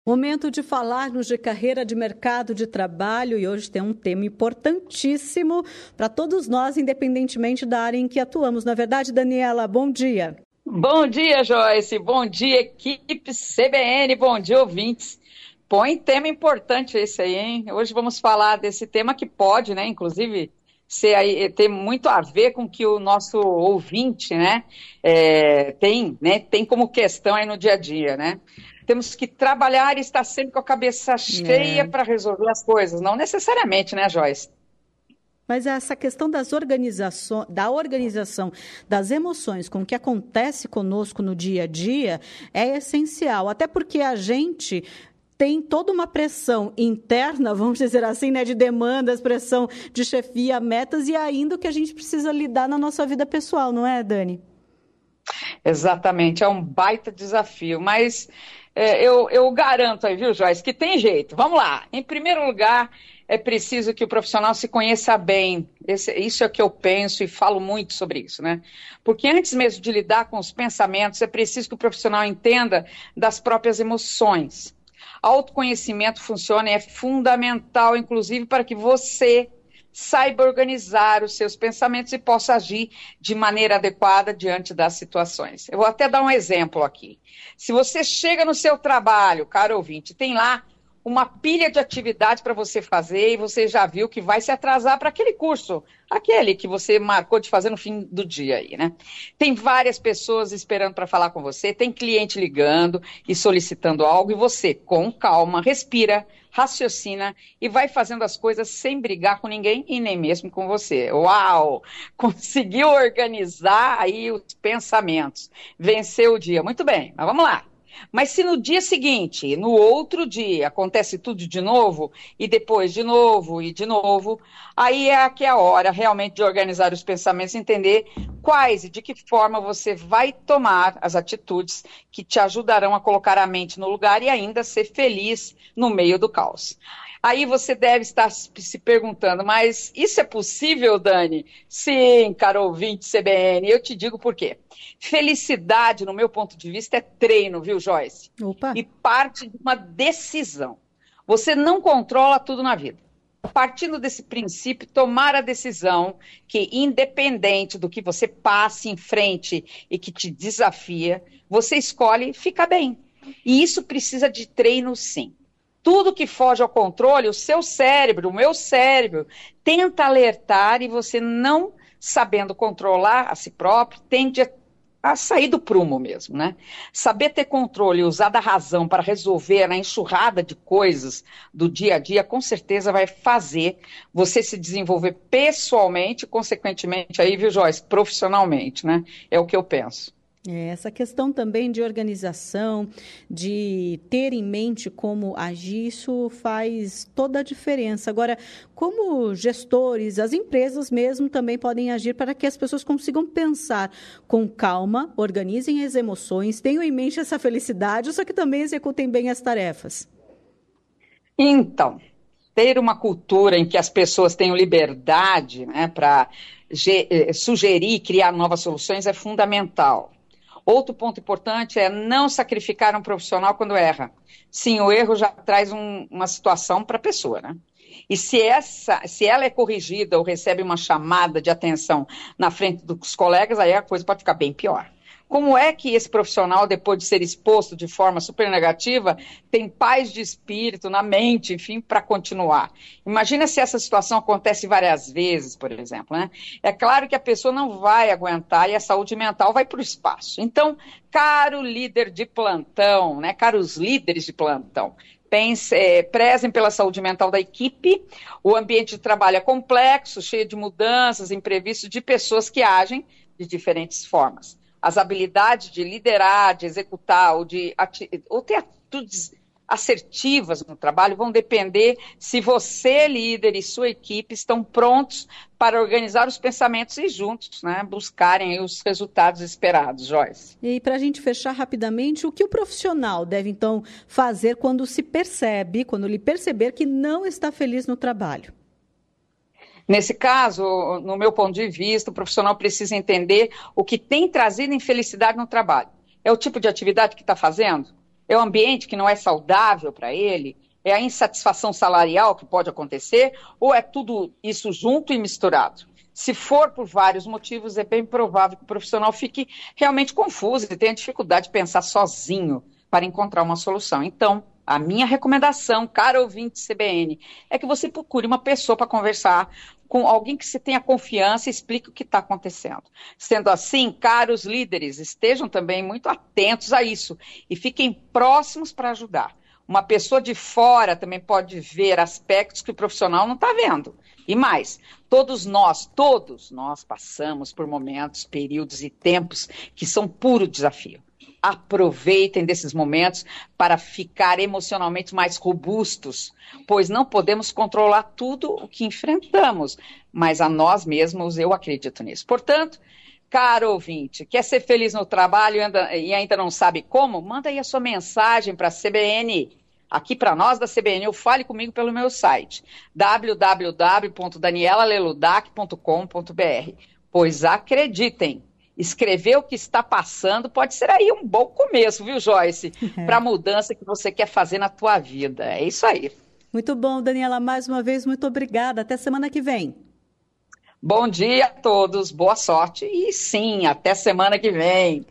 Momento de falarmos de carreira de mercado de trabalho e hoje tem um tema importantíssimo para todos nós, independentemente da área em que atuamos. Na verdade, Daniela, bom dia. Bom dia, Joyce. Bom dia, equipe CBN. Bom dia, ouvintes. Põe tema importante esse aí, hein? Hoje vamos falar desse tema que pode, né, inclusive, ter muito a ver com o que o nosso ouvinte, tem como questão aí no dia a dia, né? Temos que trabalhar e estar sempre com a cabeça cheia para resolver as coisas. Não necessariamente, né, Joyce? Mas essa questão da organização das emoções com o que acontece conosco no dia a dia é essencial. Até porque a gente tem toda uma pressão interna, vamos dizer assim, né, de demandas, pressão de chefia, metas e ainda o que a gente precisa lidar na nossa vida pessoal, não é, Dani? Exatamente, é um baita desafio, mas eu garanto aí, viu, Joyce, que tem jeito. Vamos lá. Em primeiro lugar, é preciso que o profissional se conheça bem. Isso é o que eu penso e falo muito sobre isso, né? Porque antes mesmo de lidar com os pensamentos, é preciso que o profissional entenda das próprias emoções. Autoconhecimento funciona e é fundamental, inclusive, para que você saiba organizar os seus pensamentos e possa agir de maneira adequada diante das situações. Eu vou até dar um exemplo aqui. Se você chega no seu trabalho, caro ouvinte, tem lá uma pilha de atividades para você fazer e você já viu que vai se atrasar para aquele curso, aquele que você marcou de fazer no fim do dia aí, né? Tem várias pessoas esperando para falar com você, tem cliente ligando e solicitando algo e você, com calma, respira, raciocina e vai fazendo as coisas sem brigar com ninguém e nem mesmo com você. Uau! Conseguiu organizar aí os pensamentos, venceu o dia. Muito bem, mas vamos lá. Mas se no dia seguinte, no outro dia, acontece tudo de novo, e depois de novo e de novo, aí é que é a hora realmente de organizar os pensamentos, entender quais e de que forma você vai tomar as atitudes que te ajudarão a colocar a mente no lugar e ainda ser feliz no meio do caos. Aí você deve estar se perguntando, mas isso é possível, Dani? Sim, caro ouvinte CBN, eu te digo por quê. Felicidade, no meu ponto de vista, é treino, viu, Joyce? Opa. E parte de uma decisão. Você não controla tudo na vida. Partindo desse princípio, tomar a decisão que, independente do que você passe em frente e que te desafia, você escolhe ficar bem. E isso precisa de treino, sim. Tudo que foge ao controle, o seu cérebro, o meu cérebro, tenta alertar e você não sabendo controlar a si próprio, tende a sair do prumo mesmo, né? Saber ter controle e usar da razão para resolver a enxurrada de coisas do dia a dia, com certeza vai fazer você se desenvolver pessoalmente e, consequentemente, aí, viu, Joyce, profissionalmente, né? É o que eu penso. Essa questão também de organização, de ter em mente como agir, isso faz toda a diferença. Agora, como gestores, as empresas mesmo também podem agir para que as pessoas consigam pensar com calma, organizem as emoções, tenham em mente essa felicidade, só que também executem bem as tarefas. Então, ter uma cultura em que as pessoas tenham liberdade, né, para sugerir e criar novas soluções é fundamental. Outro ponto importante é não sacrificar um profissional quando erra. Sim, o erro já traz uma situação para a pessoa, né? E se ela é corrigida ou recebe uma chamada de atenção na frente dos colegas, aí a coisa pode ficar bem pior. Como é que esse profissional, depois de ser exposto de forma super negativa, tem paz de espírito, na mente, enfim, para continuar? Imagina se essa situação acontece várias vezes, por exemplo, né? É claro que a pessoa não vai aguentar e a saúde mental vai para o espaço. Então, caro líder de plantão, né? Caros líderes de plantão, prezem pela saúde mental da equipe. O ambiente de trabalho é complexo, cheio de mudanças, imprevistos, de pessoas que agem de diferentes formas. As habilidades de liderar, de executar ou ter atitudes assertivas no trabalho vão depender se você, líder, e sua equipe estão prontos para organizar os pensamentos e juntos, né, buscarem os resultados esperados, Joyce. E para a gente fechar rapidamente, o que o profissional deve, então, fazer quando ele perceber que não está feliz no trabalho? Nesse caso, no meu ponto de vista, o profissional precisa entender o que tem trazido infelicidade no trabalho. É o tipo de atividade que está fazendo? É o ambiente que não é saudável para ele? É a insatisfação salarial que pode acontecer? Ou é tudo isso junto e misturado? Se for por vários motivos, é bem provável que o profissional fique realmente confuso e tenha dificuldade de pensar sozinho para encontrar uma solução. Então, a minha recomendação, cara ouvinte CBN, é que você procure uma pessoa para conversar com alguém que você tenha confiança e explique o que está acontecendo. Sendo assim, caros líderes, estejam também muito atentos a isso e fiquem próximos para ajudar. Uma pessoa de fora também pode ver aspectos que o profissional não está vendo. E mais, todos nós passamos por momentos, períodos e tempos que são puro desafio. Aproveitem desses momentos para ficar emocionalmente mais robustos, pois não podemos controlar tudo o que enfrentamos, mas a nós mesmos eu acredito nisso. Portanto, caro ouvinte, quer ser feliz no trabalho e ainda não sabe como? Manda aí a sua mensagem para a CBN. Aqui para nós da CBN, ou fale comigo pelo meu site, www.danielaleludac.com.br. Pois acreditem, escrever o que está passando pode ser aí um bom começo, viu, Joyce? Para a mudança que você quer fazer na tua vida. É isso aí. Muito bom, Daniela, mais uma vez, muito obrigada. Até semana que vem. Bom dia a todos, boa sorte e sim, até semana que vem.